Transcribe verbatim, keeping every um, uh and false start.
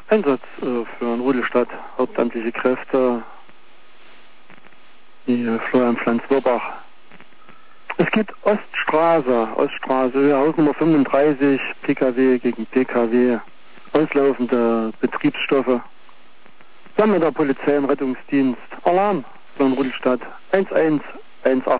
Einsatz äh, für Rudolstadt, hauptamtliche Kräfte, die äh, Florian Pflanz-Wirbach. Es gibt Oststraße, Oststraße, Hausnummer fünfunddreißig, P K W gegen P K W, auslaufende Betriebsstoffe. Dann mit der Polizei und Rettungsdienst. Alarm, Rudolstadt, eins eins eins acht.